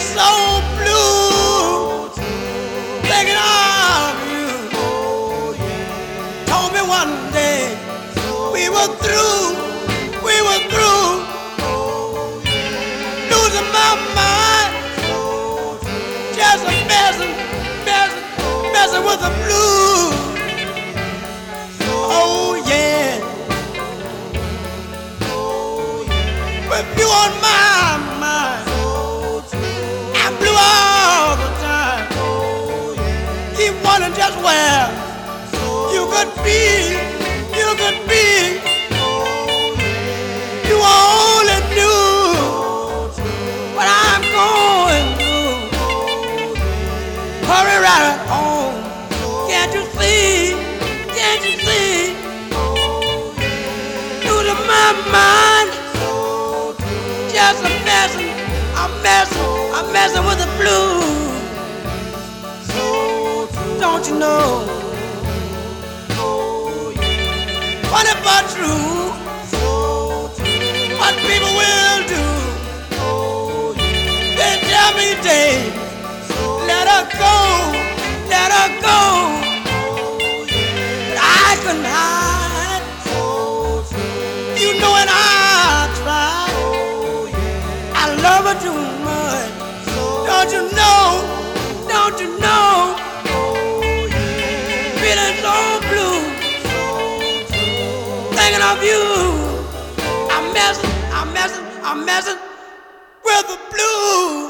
so blue, thinking of you. Told me one day we were through, losing my mind, just a messing with the blues. Oh yeah, with you on my mind, I'm blue all the time. Keep wondering just where you could be, You only knew what I'm going through. Hurry right home, can't you see? Losing my mind, just a messing with the blues. Don't you know? Funny but true, what people will do. They tell me, Dave, let her go. But I couldn't hide. You know, and I tried. I love her too much. Don't you know? Feeling so blue, thinking of you. I'm messing with the blues.